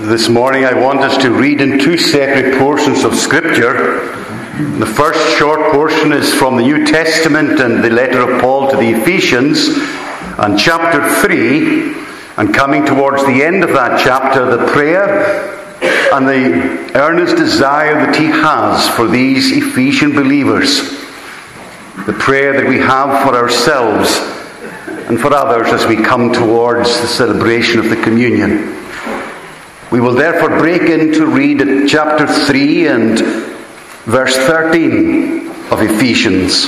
This morning I want us to read in two separate portions of Scripture. The first short portion is from the New Testament and the letter of Paul to the Ephesians, and chapter 3, and coming towards the end of that chapter, the prayer and the earnest desire that he has for these Ephesian believers. The prayer that we have for ourselves and for others as we come towards the celebration of the communion. We will therefore break in to read at chapter 3 and verse 13 of Ephesians.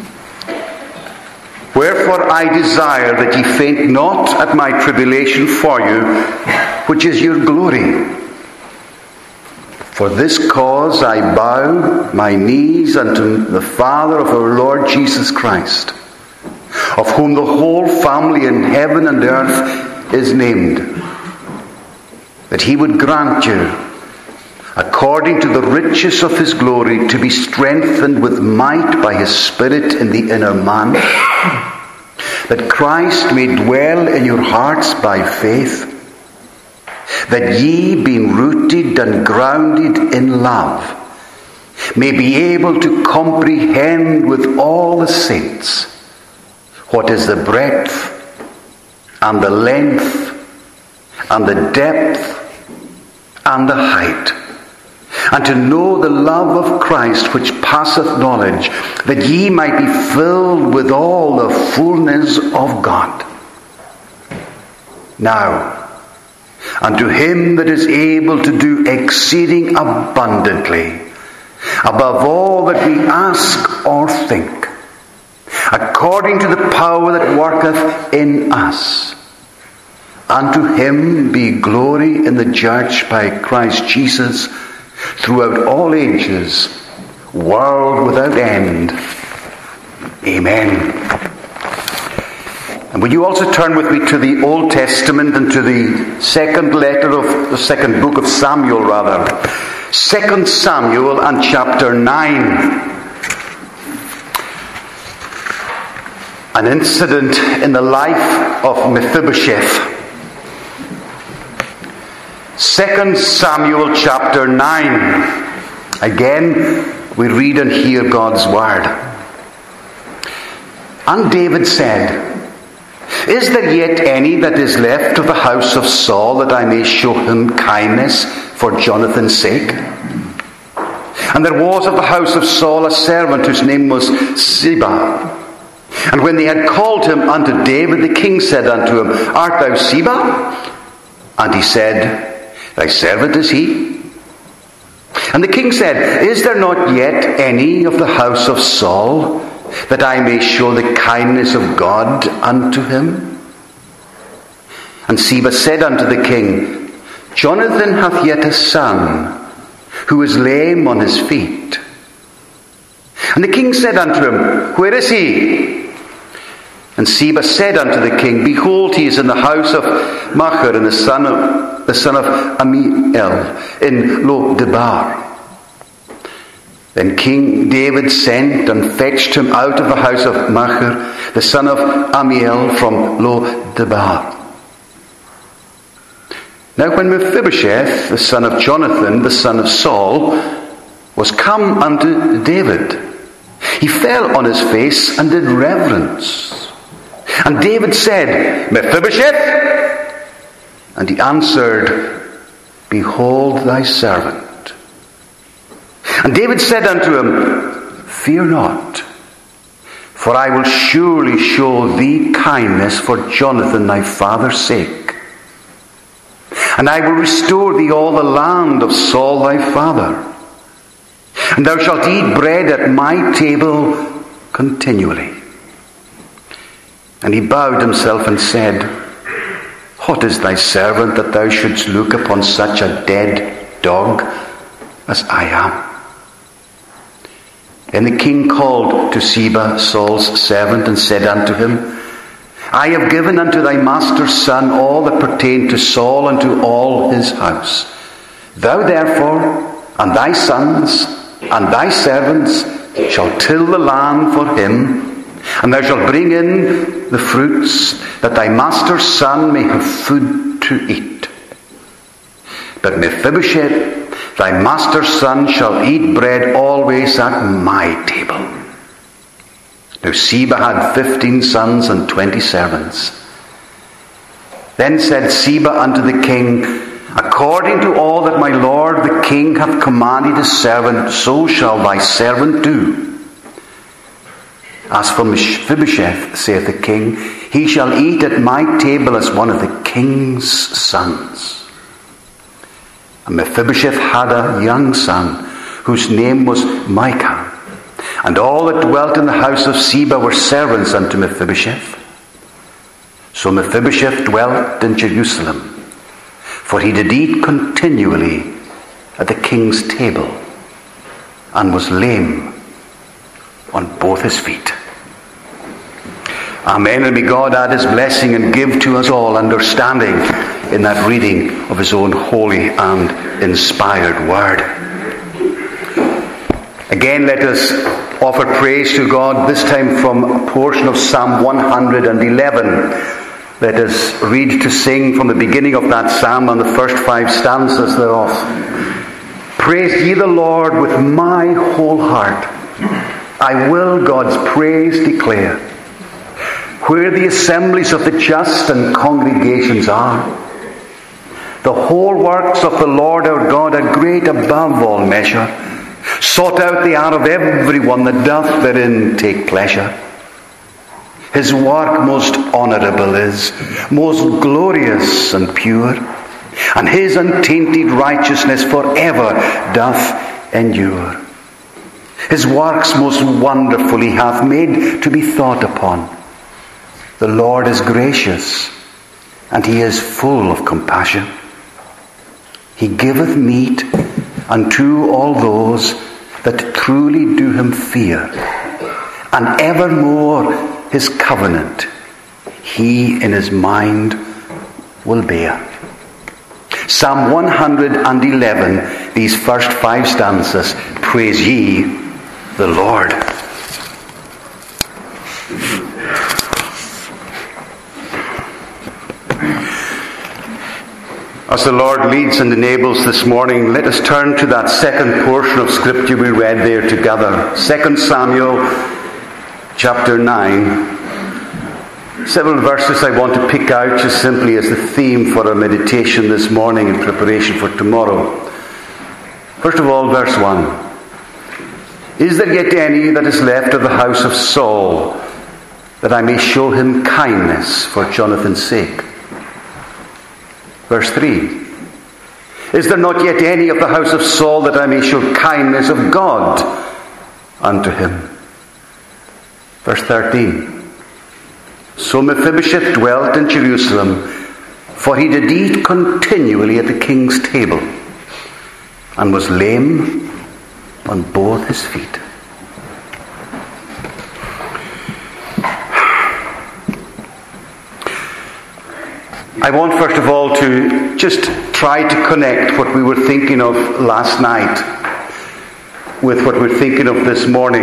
Wherefore I desire that ye faint not at my tribulation for you, which is your glory. For this cause I bow my knees unto the Father of our Lord Jesus Christ, of whom the whole family in heaven and earth is named, that he would grant you, according to the riches of his glory, to be strengthened with might by his Spirit in the inner man, that Christ may dwell in your hearts by faith, that ye, being rooted and grounded in love, may be able to comprehend with all the saints what is the breadth and the length and the depth and the height, and to know the love of Christ which passeth knowledge, that ye might be filled with all the fullness of God. Now, unto him that is able to do exceeding abundantly, above all that we ask or think, according to the power that worketh in us. Unto him be glory in the church by Christ Jesus throughout all ages, world without end. Amen. And will you also turn with me to the Old Testament and to the second book of Samuel, 2 Samuel and chapter 9. An incident in the life of Mephibosheth. 2 Samuel chapter 9. Again, we read and hear God's word. And David said, Is there yet any that is left of the house of Saul, that I may show him kindness for Jonathan's sake? And there was of the house of Saul a servant whose name was Ziba. And when they had called him unto David, the king said unto him, Art thou Ziba? And he said, Thy servant is he. And the king said, Is there not yet any of the house of Saul, that I may show the kindness of God unto him? And Ziba said unto the king, Jonathan hath yet a son, who is lame on his feet. And the king said unto him, Where is he? And Ziba said unto the king, Behold, he is in the house of Machir, and the son of Amiel, in Lo-debar. Then King David sent and fetched him out of the house of Machir, the son of Amiel, from Lo-debar. Now when Mephibosheth, the son of Jonathan, the son of Saul, was come unto David, he fell on his face and did reverence. And David said, Mephibosheth? And he answered, Behold thy servant. And David said unto him, Fear not, for I will surely show thee kindness for Jonathan thy father's sake. And I will restore thee all the land of Saul thy father. And thou shalt eat bread at my table continually. And he bowed himself and said, What is thy servant that thou shouldst look upon such a dead dog as I am? Then the king called to Ziba, Saul's servant, and said unto him, I have given unto thy master's son all that pertained to Saul and to all his house. Thou therefore, and thy sons, and thy servants, shall till the land for him, and thou shalt bring in the fruits, that thy master's son may have food to eat. But Mephibosheth, thy master's son, shall eat bread always at my table. Now Ziba had 15 sons and 20 servants. Then said Ziba unto the king, according to all that my lord the king hath commanded his servant, so shall thy servant do. As for Mephibosheth, saith the king, he shall eat at my table as one of the king's sons. And Mephibosheth had a young son, whose name was Micah. And all that dwelt in the house of Ziba were servants unto Mephibosheth. So Mephibosheth dwelt in Jerusalem, for he did eat continually at the king's table, and was lame on both his feet. Amen. And may God add his blessing and give to us all understanding in that reading of his own holy and inspired word. Again, let us offer praise to God, this time from a portion of Psalm 111. Let us read to sing from the beginning of that psalm and the first 5 stanzas thereof. Praise ye the Lord with my whole heart. I will God's praise declare. Where the assemblies of the just and congregations are, the whole works of the Lord our God are great above all measure. Sought out they are of every one that doth therein take pleasure. His work most honourable is, most glorious and pure, and his untainted righteousness forever doth endure. His works most wonderful he hath made to be thought upon. The Lord is gracious, and he is full of compassion. He giveth meat unto all those that truly do him fear, and evermore his covenant he in his mind will bear. Psalm 111, these first 5 stanzas, praise ye the Lord. As the Lord leads and enables this morning, let us turn to that second portion of Scripture we read there together. 2 Samuel chapter 9. Several verses I want to pick out just simply as the theme for our meditation this morning in preparation for tomorrow. First of all, verse 1. Is there yet any that is left of the house of Saul, that I may show him kindness for Jonathan's sake? Verse 3. Is there not yet any of the house of Saul, that I may show kindness of God unto him? Verse 13. So Mephibosheth dwelt in Jerusalem, for he did eat continually at the king's table, and was lame on both his feet. I want first of all to just try to connect what we were thinking of last night with what we're thinking of this morning.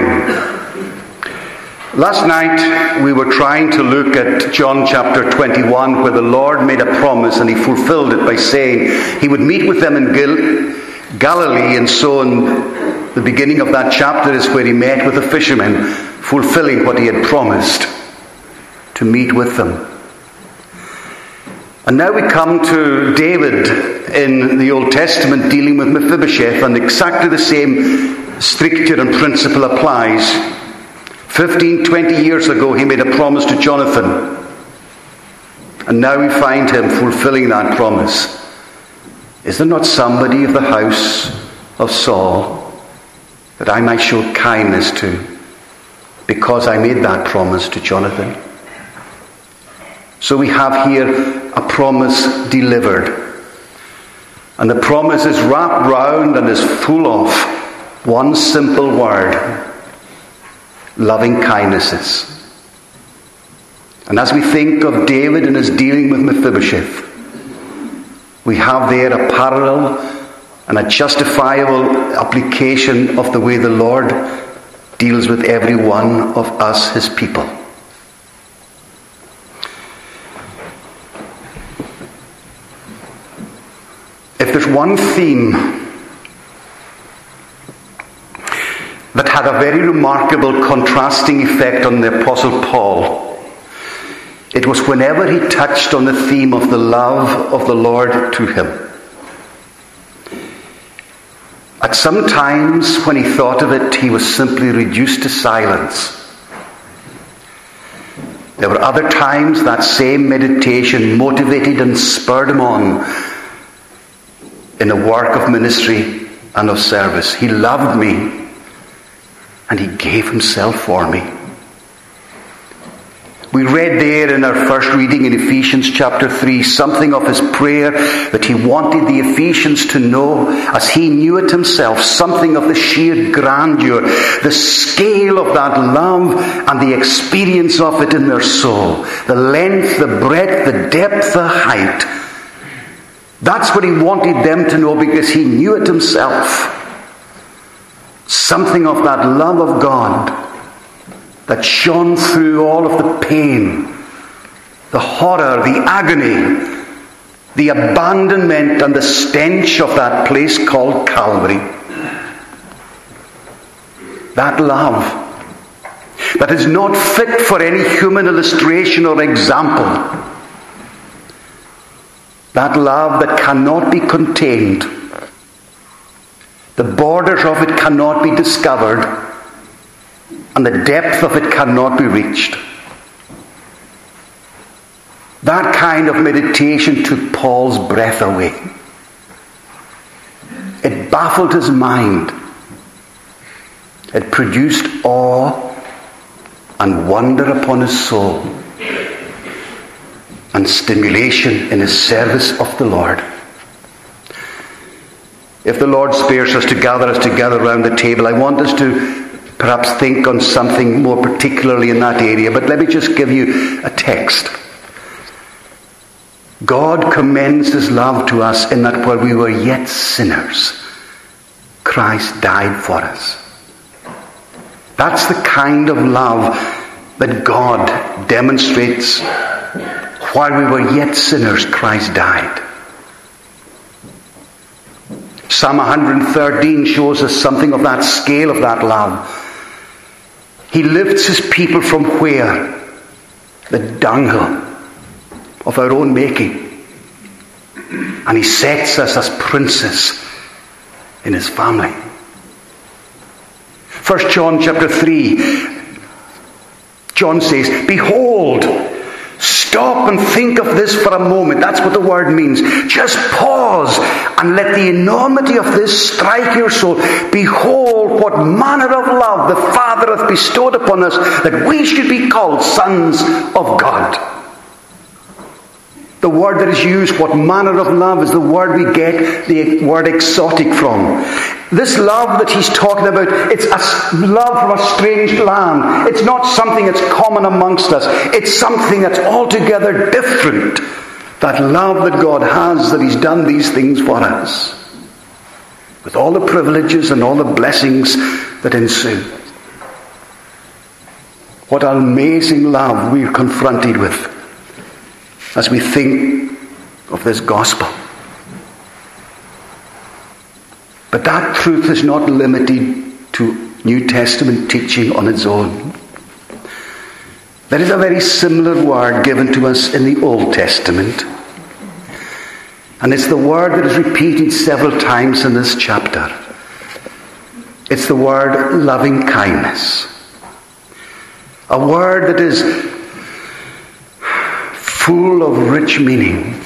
Last night we were trying to look at John chapter 21, where the Lord made a promise and he fulfilled it by saying he would meet with them in Galilee, and so in the beginning of that chapter is where he met with the fishermen, fulfilling what he had promised to meet with them. And now we come to David in the Old Testament dealing with Mephibosheth, and exactly the same stricture and principle applies. 15, 20 years ago he made a promise to Jonathan, and now we find him fulfilling that promise. Is there not somebody of the house of Saul that I might show kindness to, because I made that promise to Jonathan? So we have here a promise delivered. And the promise is wrapped round and is full of one simple word: loving kindnesses. And as we think of David and his dealing with Mephibosheth, we have there a parallel and a justifiable application of the way the Lord deals with every one of us, his people. If there's one theme that had a very remarkable contrasting effect on the Apostle Paul, it was whenever he touched on the theme of the love of the Lord to him. At some times, when he thought of it, he was simply reduced to silence. There were other times that same meditation motivated and spurred him on in the work of ministry and of service. He loved me, and he gave himself for me. We read there in our first reading in Ephesians chapter 3 something of his prayer that he wanted the Ephesians to know, as he knew it himself, something of the sheer grandeur, the scale of that love and the experience of it in their soul. The length, the breadth, the depth, the height. That's what he wanted them to know, because he knew it himself. Something of that love of God that shone through all of the pain, the horror, the agony, the abandonment and the stench of that place called Calvary. That love that is not fit for any human illustration or example. That love that cannot be contained. The borders of it cannot be discovered, and the depth of it cannot be reached. That kind of meditation took Paul's breath away. It baffled his mind. It produced awe and wonder upon his soul, and stimulation in his service of the Lord. If the Lord spares us to gather us together around the table, I want us to perhaps think on something more particularly in that area, but let me just give you a text. God commends his love to us in that while we were yet sinners, Christ died for us. That's the kind of love that God demonstrates. While we were yet sinners, Christ died. Psalm 113 shows us something of that scale of that love. He lifts his people from where? The dunghill of our own making. And he sets us as princes in his family. 1 John chapter 3, John says, "Behold," stop and think of this for a moment. That's what the word means. Just pause and let the enormity of this strike your soul. "Behold, what manner of love the Father hath bestowed upon us, that we should be called sons of God." The word that is used, what manner of love, is the word we get the word exotic from. This love that he's talking about, it's a love from a strange land. It's not something that's common amongst us. It's something that's altogether different. That love that God has, that he's done these things for us. With all the privileges and all the blessings that ensue. What amazing love we're confronted with as we think of this gospel. But that truth is not limited to New Testament teaching on its own. There is a very similar word given to us in the Old Testament. And it's the word that is repeated several times in this chapter. It's the word loving kindness. A word that is full of rich meaning.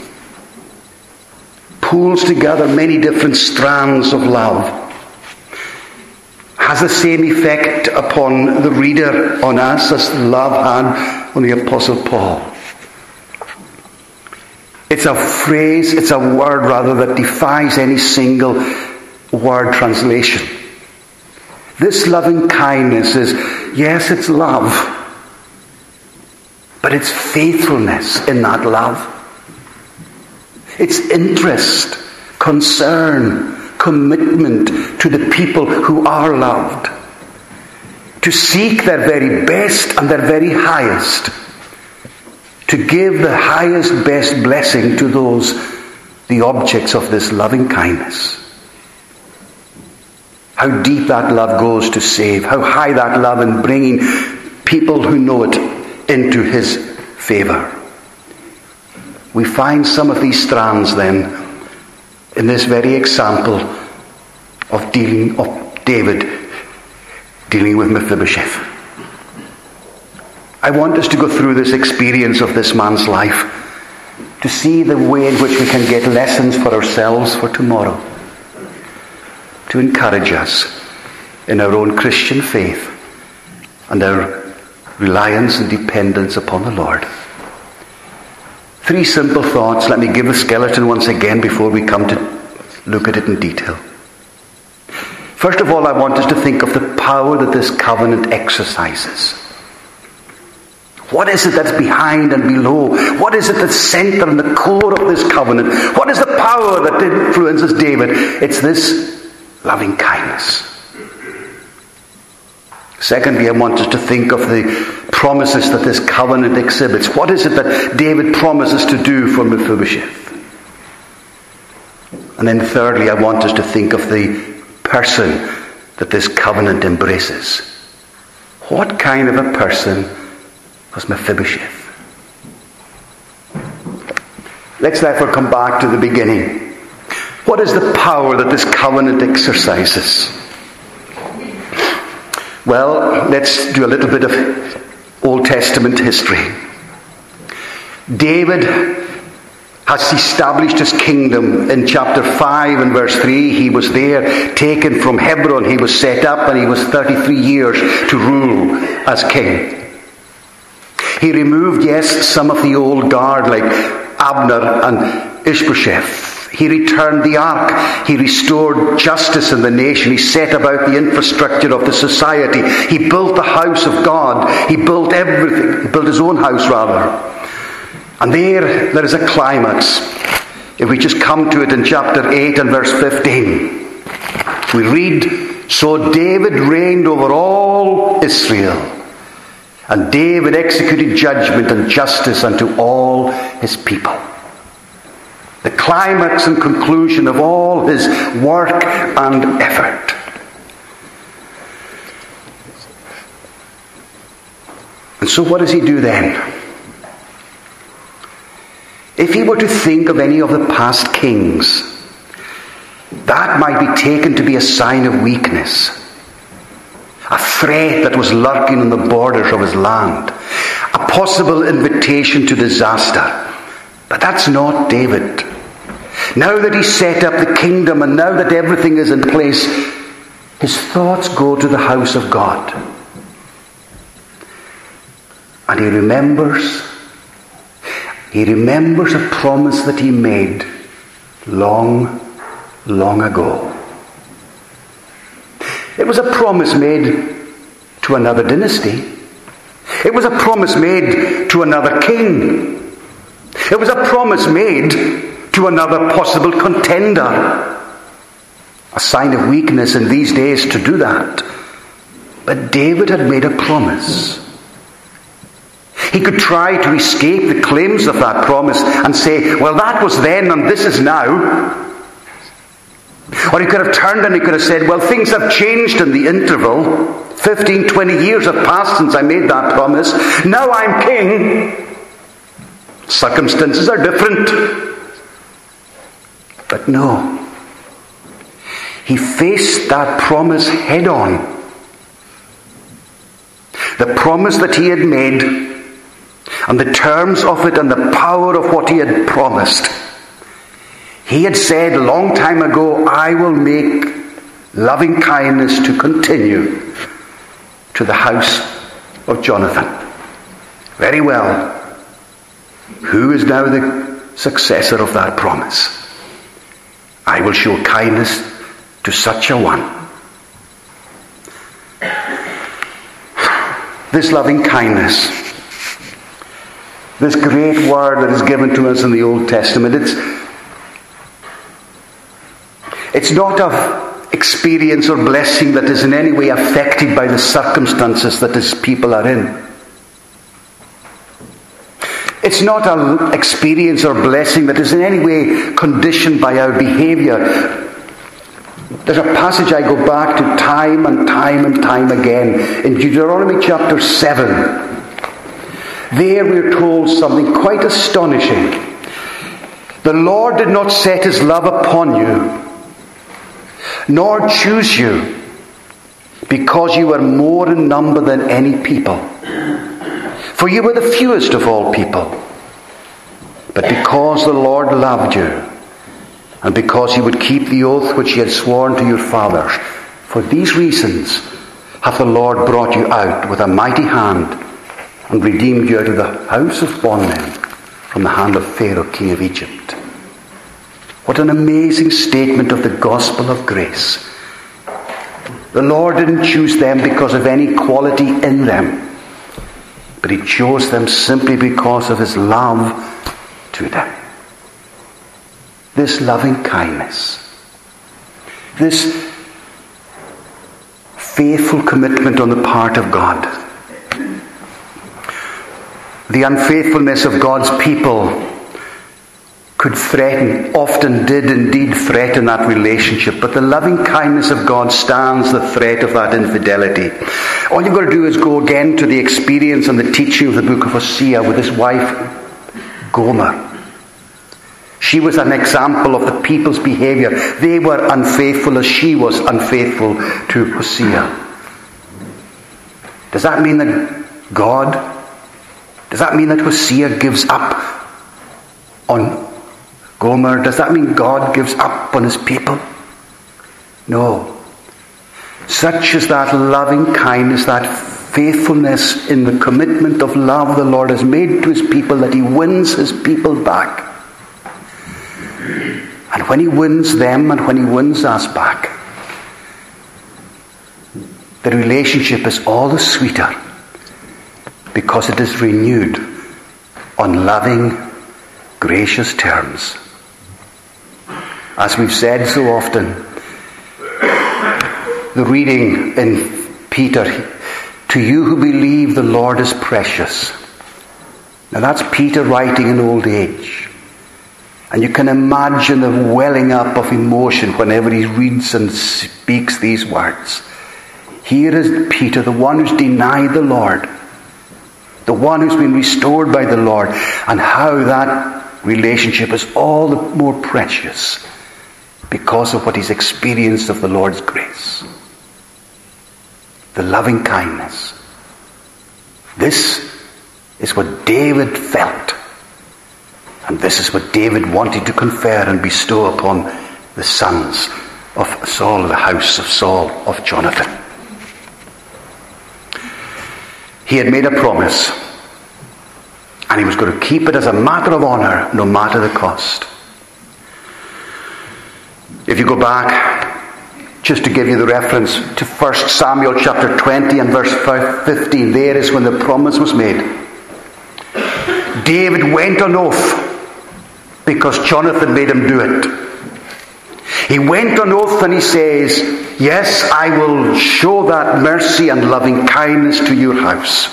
Pulls together many different strands of love. Has the same effect upon the reader, on us, as love had on the Apostle Paul. It's a phrase, it's a word rather, that defies any single word translation. This loving kindness is, yes, it's love, but it's faithfulness in that love. It's interest, concern, commitment to the people who are loved. To seek their very best and their very highest. To give the highest, best blessing to those the objects of this loving kindness. How deep that love goes to save. How high that love in bringing people who know it into his favour. We find some of these strands then in this very example of David dealing with Mephibosheth. I want us to go through this experience of this man's life to see the way in which we can get lessons for ourselves for tomorrow, to encourage us in our own Christian faith and our reliance and dependence upon the Lord. 3 simple thoughts. Let me give the skeleton once again before we come to look at it in detail. First of all, I want us to think of the power that this covenant exercises. What is it that's behind and below? What is it that's centre and the core of this covenant? What is the power that influences David? It's this loving kindness. Secondly, I want us to think of the promises that this covenant exhibits. What is it that David promises to do for Mephibosheth? And then thirdly, I want us to think of the person that this covenant embraces. What kind of a person was Mephibosheth? Let's therefore come back to the beginning. What is the power that this covenant exercises? Well, let's do a little bit of Old Testament history. David has established his kingdom in chapter 5 and verse 3. He was there, taken from Hebron. He was set up and he was 33 years to rule as king. He removed, yes, some of the old guard like Abner and Ishbosheth. He returned the ark. He restored justice in the nation. He set about the infrastructure of the society. He built the house of God. He built everything. He built his own house, rather. And there is a climax. If we just come to it in chapter 8 and verse 15. We read, "So David reigned over all Israel, and David executed judgment and justice unto all his people." The climax and conclusion of all his work and effort. And so what does he do then? If he were to think of any of the past kings, that might be taken to be a sign of weakness. A threat that was lurking on the borders of his land. A possible invitation to disaster. But that's not David. Now that he's set up the kingdom and now that everything is in place, his thoughts go to the house of God. And he remembers a promise that he made long, long ago. It was a promise made to another dynasty. It was a promise made to another king. It was a promise made to another possible contender. A sign of weakness in these days to do that. But David had made a promise. He could try to escape the claims of that promise and say, well, that was then and this is now. Or he could have turned and he could have said, well, things have changed in the interval. 15, 20 years have passed since I made that promise. Now I'm king. Circumstances are different. But no. He faced that promise head on. The promise that he had made, and the terms of it and the power of what he had promised. He had said a long time ago, I will make loving kindness to continue to the house of Jonathan. Very well. Who is now the successor of that promise? I will show kindness to such a one. This loving kindness, this great word that is given to us in the Old Testament, it's not of experience or blessing that is in any way affected by the circumstances that his people are in. It's not an experience or blessing that is in any way conditioned by our behavior. There's a passage I go back to time and time and time again in Deuteronomy chapter 7. There we're told something quite astonishing. The Lord did not set his love upon you, nor choose you, because you were more in number than any people. For you were the fewest of all people. But because the Lord loved you, and because he would keep the oath which he had sworn to your fathers, for these reasons hath the Lord brought you out with a mighty hand, and redeemed you out of the house of bondmen, from the hand of Pharaoh king of Egypt. What an amazing statement of the gospel of grace. The Lord didn't choose them because of any quality in them, but he chose them simply because of his love to them. This loving kindness, this faithful commitment on the part of God. The unfaithfulness of God's people could threaten, often did indeed threaten that relationship, but the loving kindness of God stands the threat of that infidelity. All you've got to do is go again to the experience and the teaching of the book of Hosea with his wife Gomer. She was an example of the people's behavior. They were unfaithful as she was unfaithful to Hosea. Does that mean that does that mean that Hosea gives up on Gomer? Does that mean God gives up on his people? No. Such is that loving kindness, that faithfulness in the commitment of love the Lord has made to his people, that he wins his people back. And when he wins them and when he wins us back, the relationship is all the sweeter because it is renewed on loving, gracious terms. As we've said so often, the reading in Peter, to you who believe the Lord is precious. Now that's Peter writing in old age. And you can imagine the welling up of emotion whenever he reads and speaks these words. Here is Peter, the one who's denied the Lord, the one who's been restored by the Lord, and how that relationship is all the more precious because of what he's experienced of the Lord's grace. The loving kindness. This is what David felt. And this is what David wanted to confer and bestow upon the sons of Saul, the house of Saul, of Jonathan. He had made a promise, and he was going to keep it as a matter of honour, no matter the cost. If you go back, just to give you the reference to 1 Samuel chapter 20 and verse 15, there is when the promise was made. David went on oath because Jonathan made him do it. He went on oath and he says, yes, I will show that mercy and loving kindness to your house.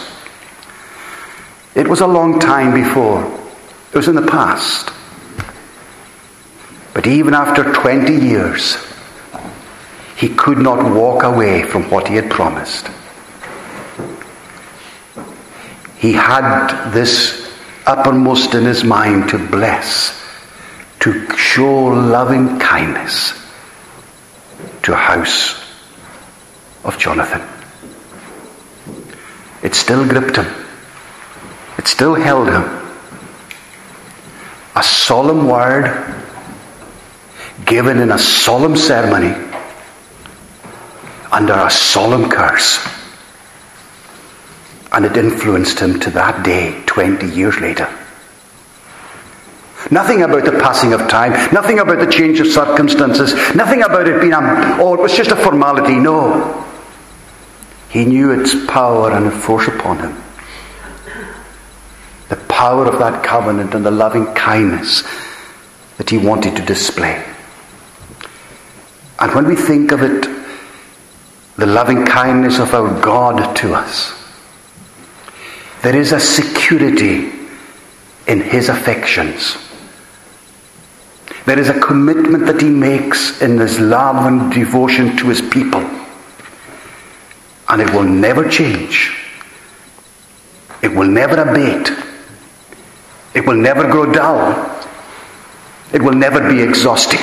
It was a long time before. It was in the past. But even after 20 years, he could not walk away from what he had promised. He had this uppermost in his mind to bless, to show loving kindness to a house of Jonathan. It still gripped him. It still held him. A solemn word given in a solemn ceremony under a solemn curse. And it influenced him to that day, 20 years later. Nothing about the passing of time, nothing about the change of circumstances, nothing about it being it was just a formality. No. He knew its power and force upon him. The power of that covenant and the loving kindness that he wanted to display. And when we think of it, the loving kindness of our God to us, there is a security in his affections. There is a commitment that he makes in his love and devotion to his people. And it will never change. It will never abate. It will never grow dull. It will never be exhausted.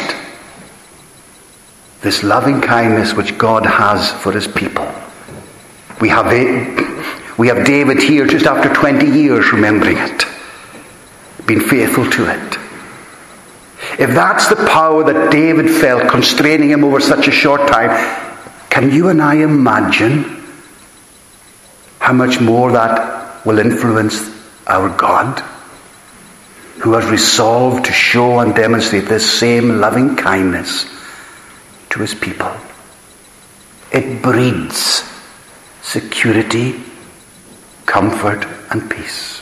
This loving kindness which God has for his people. We have David here just after 20 years remembering it. Being faithful to it. If that's the power that David felt constraining him over such a short time, can you and I imagine how much more that will influence our God, who has resolved to show and demonstrate this same loving kindness to his people? It breeds security, comfort, and peace.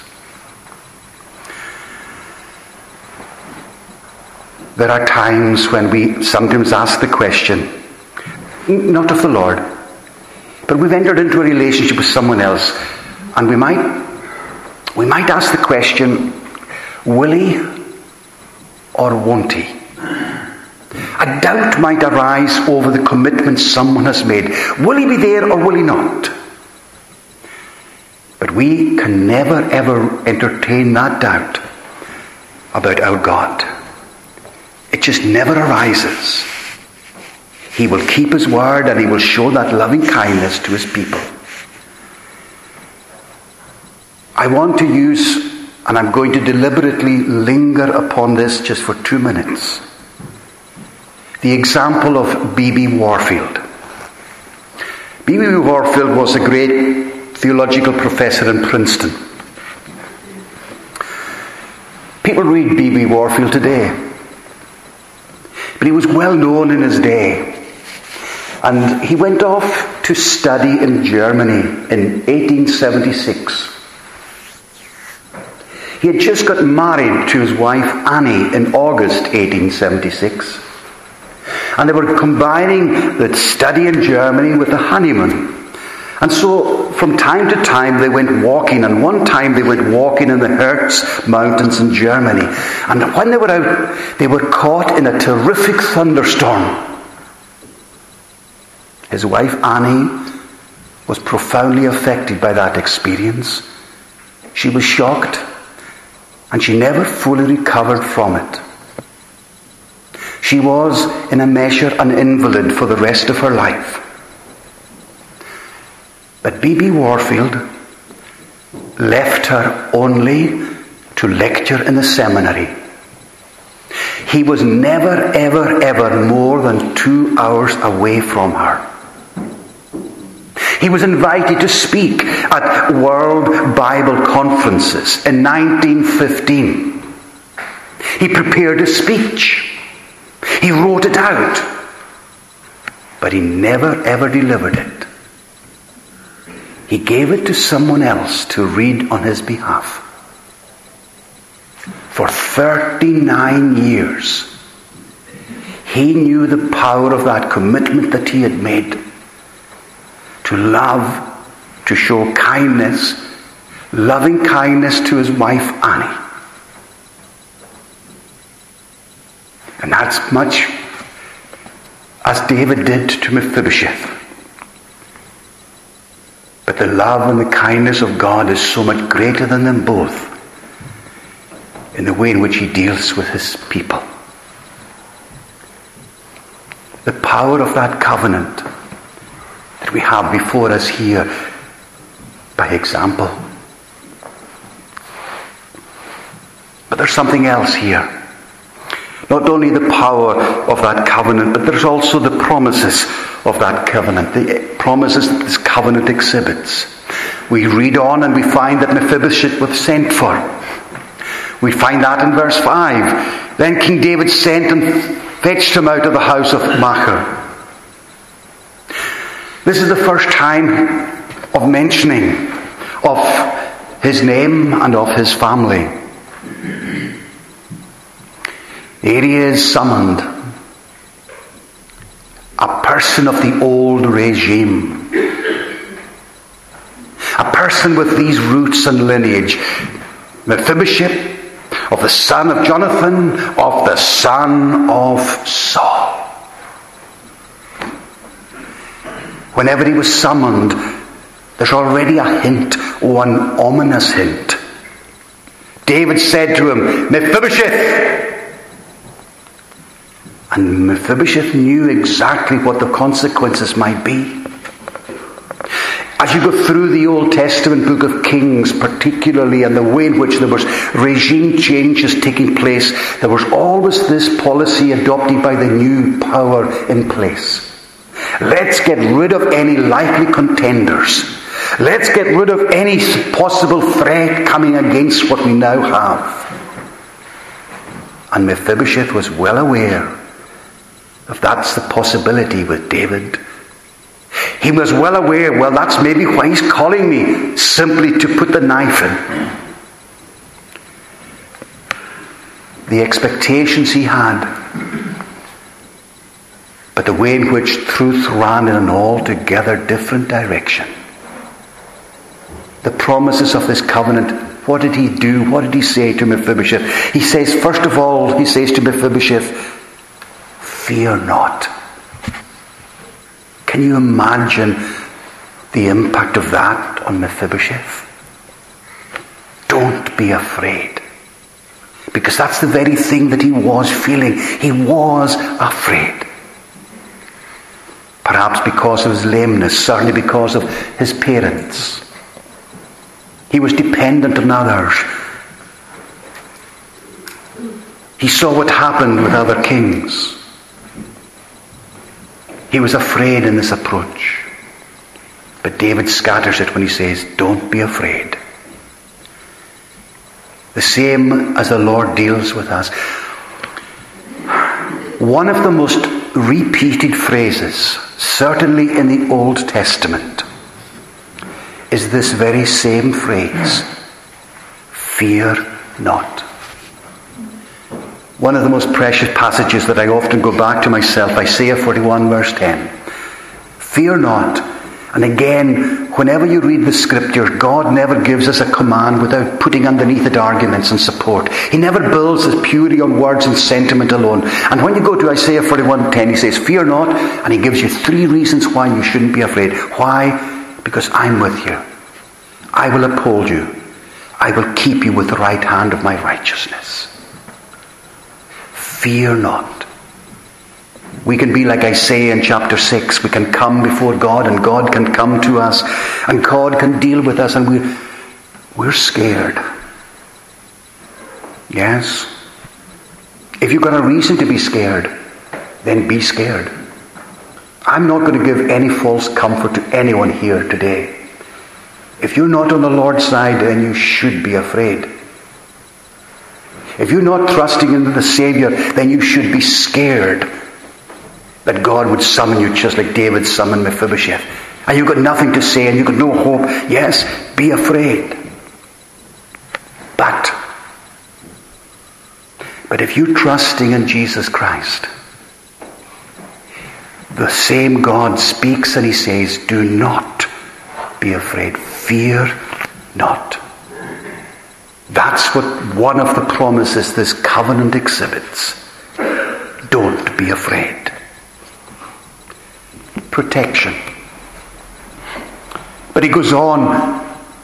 There are times when we sometimes ask the question, not of the Lord, but we've entered into a relationship with someone else, and we might ask the question, will he or won't he? A doubt might arise over the commitment someone has made. Will he be there or will he not? But we can never ever entertain that doubt about our God. It just never arises. He will keep his word and he will show that loving kindness to his people. I want to use, and I'm going to deliberately linger upon this just for 2 minutes, the example of B.B. Warfield. B.B. Warfield was a great theological professor in Princeton. People read B.B. Warfield today. But he was well known in his day. And he went off to study in Germany in 1876. He had just got married to his wife Annie in August 1876. And they were combining the study in Germany with the honeymoon. And so from time to time they went walking, and one time they went walking in the Harz Mountains in Germany. And when they were out, they were caught in a terrific thunderstorm. His wife Annie was profoundly affected by that experience. She was shocked, and she never fully recovered from it. She was, in a measure, an invalid for the rest of her life. But B.B. Warfield left her only to lecture in the seminary. He was never, ever, ever more than 2 hours away from her. He was invited to speak at World Bible Conferences in 1915. He prepared a speech. He wrote it out. But he never, ever delivered it. He gave it to someone else to read on his behalf. For 39 years, he knew the power of that commitment that he had made to love, to show kindness, loving kindness to his wife Annie. And that's much as David did to Mephibosheth. But the love and the kindness of God is so much greater than them both in the way in which he deals with his people. The power of that covenant that we have before us here by example. But there's something else here. Not only the power of that covenant, but there's also the promises of that covenant, the promises that this covenant exhibits. We read on and we find that Mephibosheth was sent for. We find that in verse 5. Then King David sent and fetched him out of the house of Machir. This is the first time of mentioning of his name and of his family. Here he is summoned, a person of the old regime, a person with these roots and lineage. Mephibosheth the son of Jonathan, of the son of Saul. Whenever he was summoned, there's already a hint, an ominous hint. David said to him, Mephibosheth! And Mephibosheth knew exactly what the consequences might be. As you go through the Old Testament book of Kings particularly, and the way in which there was regime changes taking place, there was always this policy adopted by the new power in place. Let's get rid of any likely contenders. Let's get rid of any possible threat coming against what we now have. And Mephibosheth was well aware of that's the possibility with David. He was well aware, well, that's maybe why he's calling me, simply to put the knife in. The expectations he had, but the way in which truth ran in an altogether different direction. The promises of this covenant, what did he do? What did he say to Mephibosheth? He says, first of all, he says to Mephibosheth, fear not. Can you imagine the impact of that on Mephibosheth? Don't be afraid. Because that's the very thing that he was feeling. He was afraid. Perhaps because of his lameness, certainly because of his parents. He was dependent on others. He saw what happened with other kings. He was afraid in this approach. But David scatters it when he says, don't be afraid. The same as the Lord deals with us. One of the most repeated phrases, certainly in the Old Testament, is this very same phrase, fear not. One of the most precious passages that I often go back to myself, Isaiah 41 verse 10. Fear not. And again, whenever you read the scripture, God never gives us a command without putting underneath it arguments and support. He never builds his purity on words and sentiment alone. And when you go to Isaiah 41:10, he says, fear not, and he gives you 3 reasons why you shouldn't be afraid. Why? Because I'm with you. I will uphold you. I will keep you with the right hand of my righteousness. Fear not. We can be like Isaiah in chapter 6. We can come before God, and God can come to us, and God can deal with us, and we're scared. Yes? If you've got a reason to be scared, then be scared. I'm not going to give any false comfort to anyone here today. If you're not on the Lord's side, then you should be afraid. If you're not trusting in the Savior, then you should be scared that God would summon you just like David summoned Mephibosheth. And you've got nothing to say and you've got no hope. Yes, be afraid. But if you're trusting in Jesus Christ, the same God speaks and he says, do not be afraid. Fear not. That's what one of the promises this covenant exhibits. Don't be afraid. Protection. But he goes on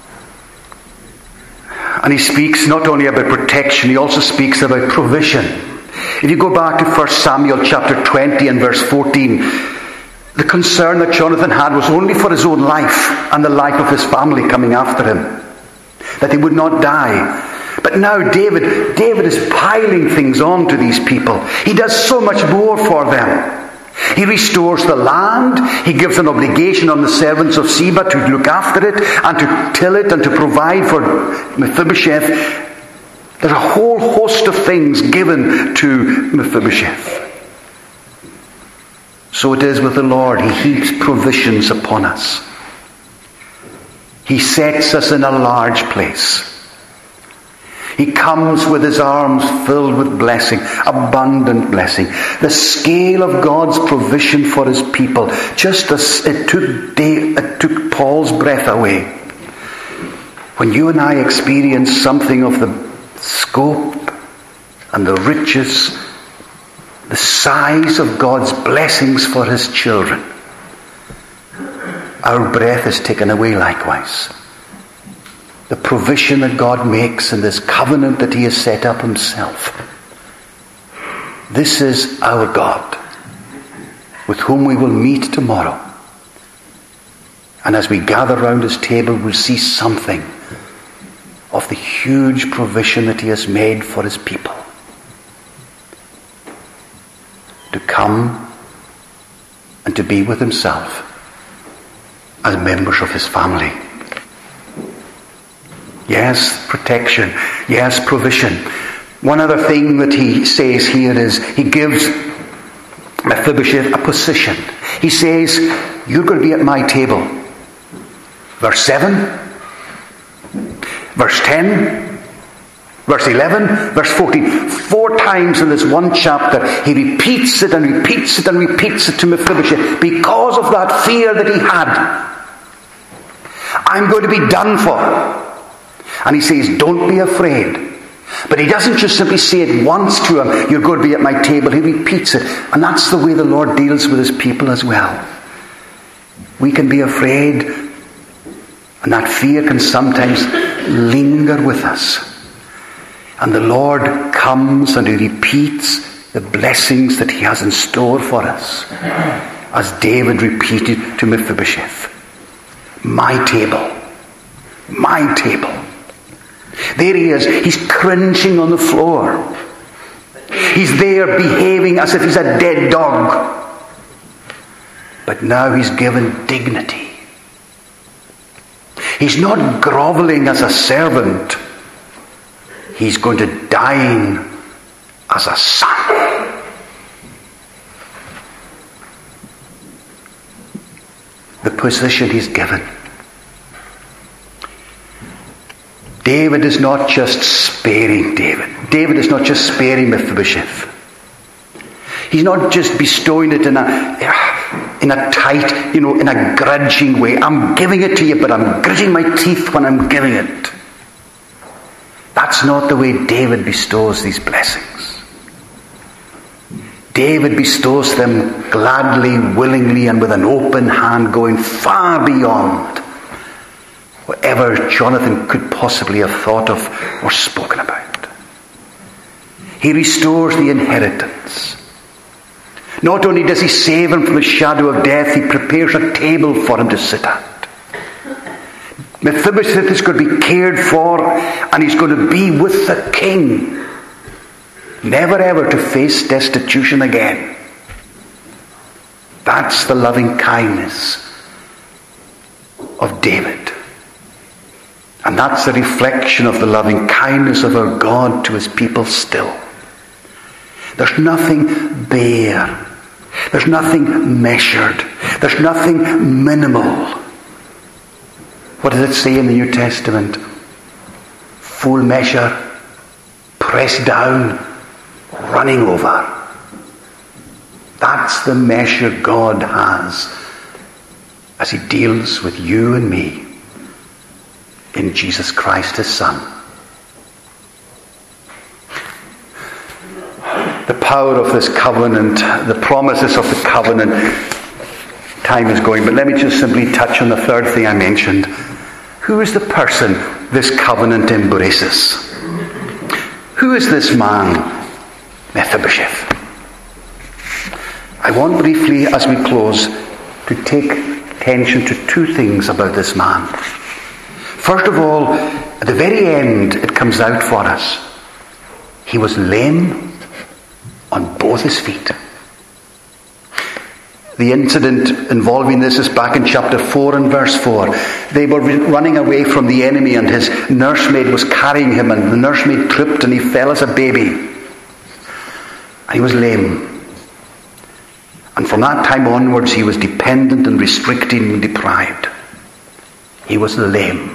and he speaks not only about protection, he also speaks about provision. If you go back to 1 Samuel chapter 20 and verse 14, the concern that Jonathan had was only for his own life and the life of his family coming after him, that they would not die. But now David is piling things on to these people. He does so much more for them. He restores the land. He gives an obligation on the servants of Ziba to look after it and to till it and to provide for Mephibosheth. There's a whole host of things given to Mephibosheth. So it is with the Lord. He heaps provisions upon us. He sets us in a large place. He comes with his arms filled with blessing, abundant blessing. The scale of God's provision for his people, just as it took Paul's breath away. When you and I experience something of the scope and the riches, the size of God's blessings for his children, our breath is taken away likewise. The provision that God makes in this covenant that he has set up himself. This is our God, with whom we will meet tomorrow. And as we gather round his table, we'll see something of the huge provision that he has made for his people. To come and to be with himself as members of his family. Yes, protection. Yes, provision. One other thing that he says here is he gives Mephibosheth a position. He says, you're going to be at my table. Verse 7, verse 10, verse 11, verse 14. 4 times in this one chapter he repeats it and repeats it and repeats it to Mephibosheth because of that fear that he had. I'm going to be done for. And he says, don't be afraid. But he doesn't just simply say it once to him, you're going to be at my table. He repeats it. And that's the way the Lord deals with his people as well. We can be afraid, and that fear can sometimes linger with us. And the Lord comes and he repeats the blessings that he has in store for us. As David repeated to Mephibosheth, my table, my table. There he is. He's cringing on the floor. He's there behaving as if he's a dead dog. But now he's given dignity. He's not groveling as a servant. He's going to dine as a son. The position he's given. David is not just sparing David is not just sparing Mephibosheth. He's not just bestowing it in a tight, in a grudging way. I'm giving it to you, but I'm gritting my teeth when I'm giving it. That's not the way David bestows these blessings. David bestows them gladly, willingly, and with an open hand, going far beyond whatever Jonathan could possibly have thought of or spoken about. He restores the inheritance. Not only does he save him from the shadow of death, he prepares a table for him to sit at. Mephibosheth is going to be cared for, and he's going to be with the king. Never ever to face destitution again. That's the loving kindness of David. And that's a reflection of the loving kindness of our God to his people still. There's nothing bare. There's nothing measured. There's nothing minimal. What does it say in the New Testament? Full measure, pressed down, running over. That's the measure God has as he deals with you and me in Jesus Christ his Son. The power of this covenant, the promises of the covenant. Time is going, but let me just simply touch on the third thing I mentioned. Who is the person this covenant embraces? Who is this man, Mephibosheth? I want briefly, as we close, to take attention to 2 things about this man. First of all, at the very end, it comes out for us. He was lame on both his feet. The incident involving this is back in chapter 4 and verse 4. They were running away from the enemy, and his nursemaid was carrying him, and the nursemaid tripped and he fell as a baby. And he was lame. And from that time onwards he was dependent and restricted and deprived. He was lame.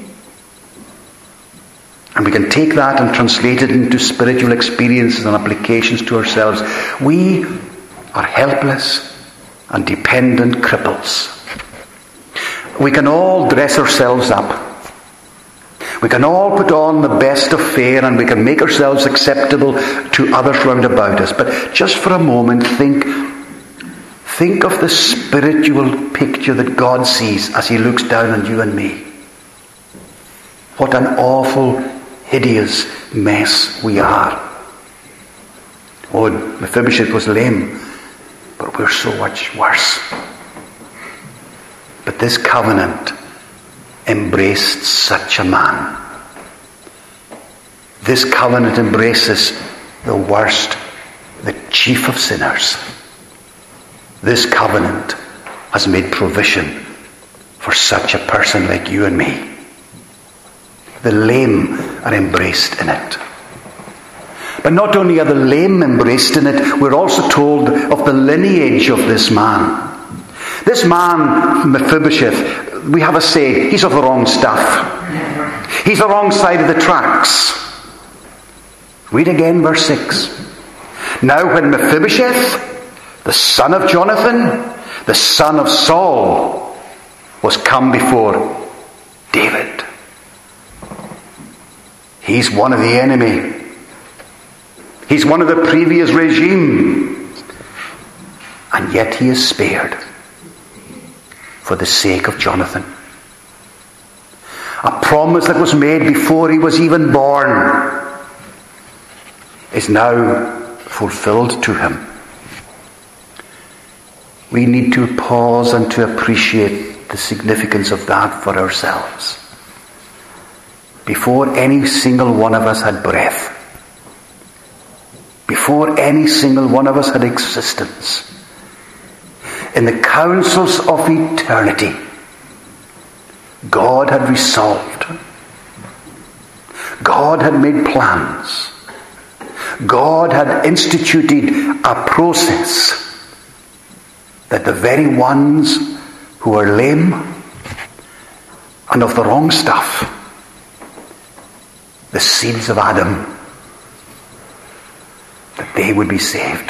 And we can take that and translate it into spiritual experiences and applications to ourselves. We are helpless and dependent cripples. We can all dress ourselves up. We can all put on the best of fare and we can make ourselves acceptable to others round about us. But just for a moment, think of the spiritual picture that God sees as he looks down on you and me. What an awful, hideous mess we are. Oh, Mephibosheth was lame, but we're so much worse. But this covenant embraced such a man. This covenant embraces the worst, the chief of sinners. This covenant has made provision for such a person like you and me. The lame are embraced in it. But not only are the lame embraced in it, we're also told of the lineage of this man. This man, Mephibosheth, we have a say, he's of the wrong stuff. He's the wrong side of the tracks. Read again verse 6. Now when Mephibosheth, the son of Jonathan, the son of Saul, was come before David. He's one of the enemy. He's one of the previous regime. And yet he is spared for the sake of Jonathan. A promise that was made before he was even born is now fulfilled to him. We need to pause and to appreciate the significance of that for ourselves. Before any single one of us had breath, before any single one of us had existence, in the councils of eternity, God had resolved. God had made plans. God had instituted a process that the very ones who are lame and of the wrong stuff, the seeds of Adam, that they would be saved.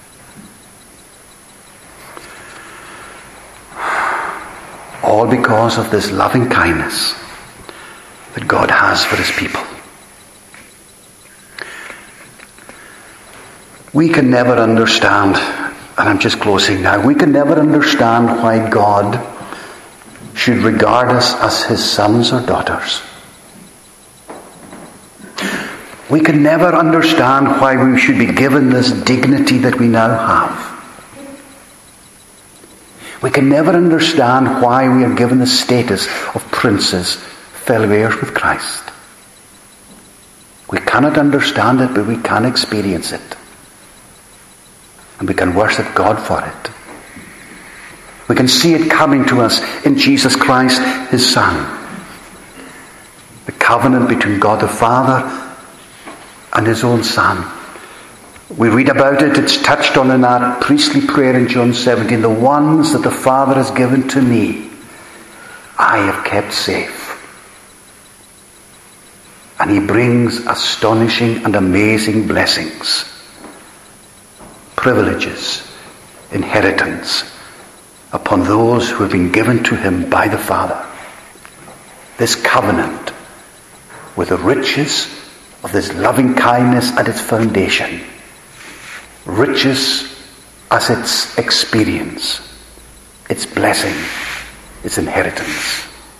All because of this loving kindness that God has for his people. We can never understand, and I'm just closing now, we can never understand why God should regard us as his sons or daughters. We can never understand why we should be given this dignity that we now have. We can never understand why we are given the status of princes, fellow heirs with Christ. We cannot understand it, but we can experience it. And we can worship God for it. We can see it coming to us in Jesus Christ, his Son. The covenant between God the Father and his own Son. We read about it, it's touched on in that priestly prayer in John 17. The ones that the Father has given to me, I have kept safe. And he brings astonishing and amazing blessings, privileges, inheritance upon those who have been given to him by the Father. This covenant with the riches of this loving kindness at its foundation, riches as its experience, its blessing, its inheritance.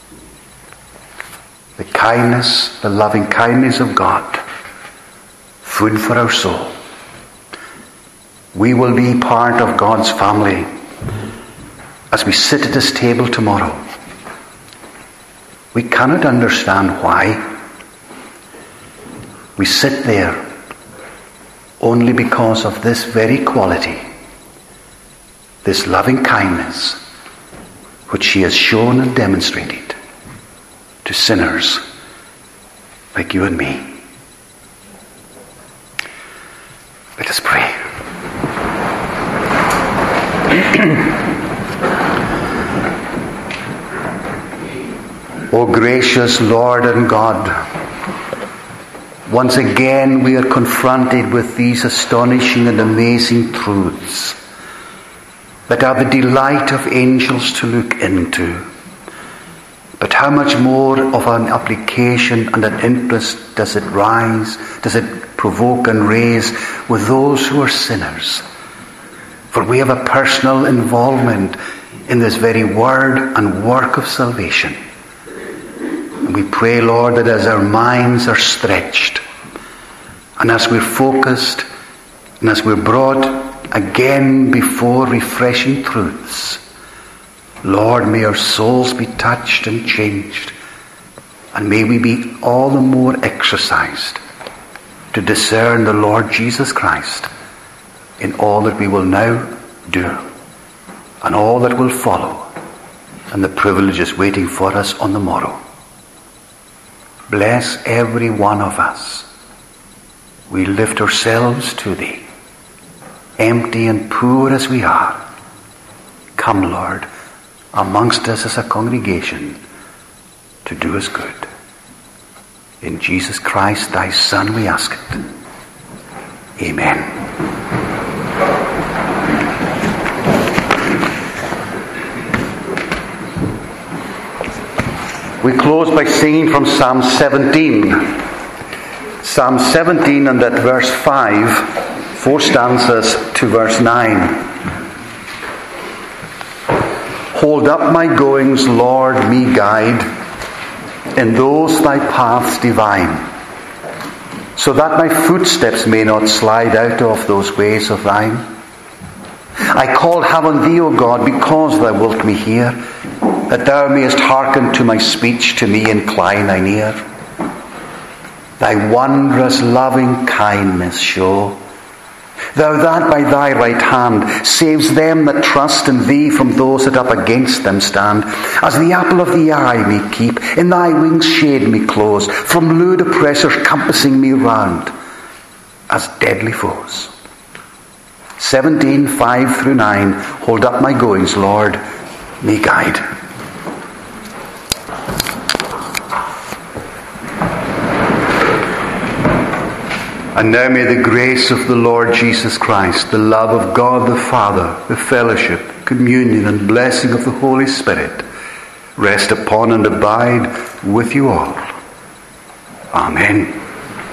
The kindness, the loving kindness of God, food for our soul. We will be part of God's family as we sit at this table tomorrow. We cannot understand why. We sit there only because of this very quality, this loving kindness, which he has shown and demonstrated to sinners like you and me. Let us pray. O gracious Lord and God, once again we are confronted with these astonishing and amazing truths that are the delight of angels to look into. But how much more of an application and an interest does it provoke and raise with those who are sinners? For we have a personal involvement in this very word and work of salvation. And we pray, Lord, that as our minds are stretched, and as we're focused, and as we're brought again before refreshing truths, Lord, may our souls be touched and changed, and may we be all the more exercised to discern the Lord Jesus Christ in all that we will now do and all that will follow, and the privileges waiting for us on the morrow. Bless every one of us. We lift ourselves to Thee, empty and poor as we are. Come, Lord, amongst us as a congregation to do us good. In Jesus Christ, Thy Son, we ask it. Amen. We close by singing from Psalm 17. Psalm 17 and at verse 5, 4 stanzas to verse 9. Hold up my goings, Lord, me guide, in those thy paths divine, so that my footsteps may not slide out of those ways of thine. I call heaven thee, O God, because thou wilt me hear, that thou mayest hearken to my speech, to me incline thine ear. Thy wondrous loving kindness show, thou that by thy right hand saves them that trust in thee from those that up against them stand. As the apple of the eye me keep, in thy wings shade me close, from lewd oppressors compassing me round as deadly foes. 17, 5 through 9. Hold up my goings, Lord, me guide. And now may the grace of the Lord Jesus Christ, the love of God the Father, the fellowship, communion and blessing of the Holy Spirit rest upon and abide with you all. Amen.